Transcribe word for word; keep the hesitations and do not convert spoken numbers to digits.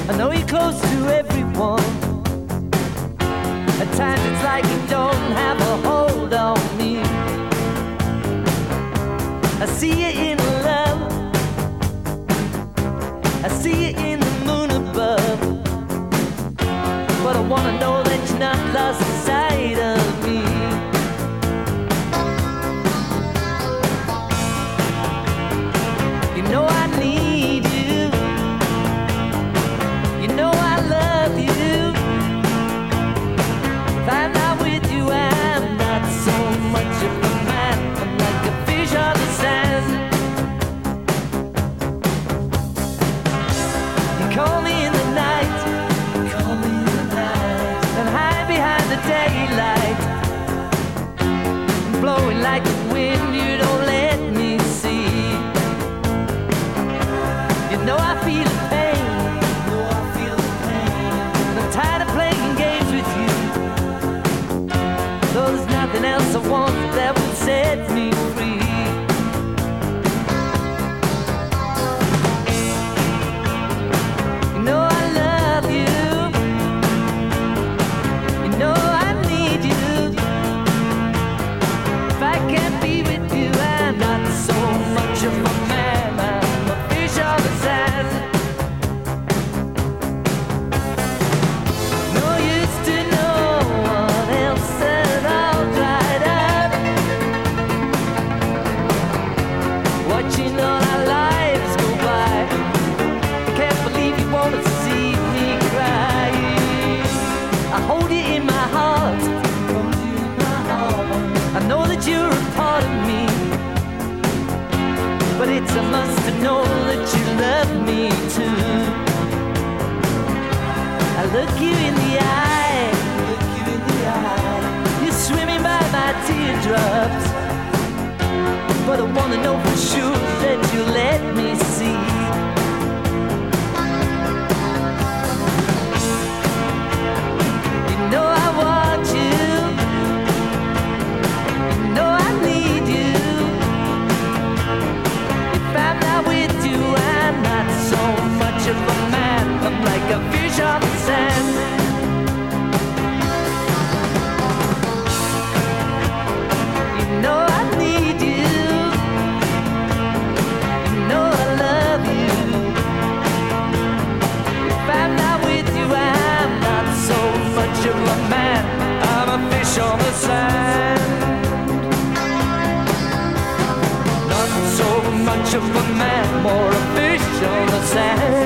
I know you're close to everyone. At times it's like you don't have a hold on me. I see you in love, I see you in the moon above, but I wanna know that you're not lost sight of me. You know I need you, you know I love you. If I'm not with you, I'm not so much of a man. I'm like a fish on the sand. You call me in the night, you call me in the night, and hide behind the daylight, blowing like the wind you don't let me see. You know I feel the pain, you know I feel the pain, and I'm tired of playing games with you. Though there's nothing else I want that will set me free. You know I love you, you know I need you. If I can't be with you, I'm not so much of a man. I'm a fish on the sand. No use to know what else said all dried up. Watching all our lives go by, can't believe you wanna see me crying. I hold you in my heart, I know that you're a part of me, but it's a must to know that you love me too. I look you in the eye, look you in the eye. You're swimming by my teardrops, but I wanna know for sure that you let me see. You know I want you, you know I need you. If I'm not with you, I'm not so much of a man. I'm like a fish on the sand. You know I need you, you know I love you. If I'm not with you, I'm not so much of a man. I'm a fish on the sand. Not so much of a man, more a fish on the sand.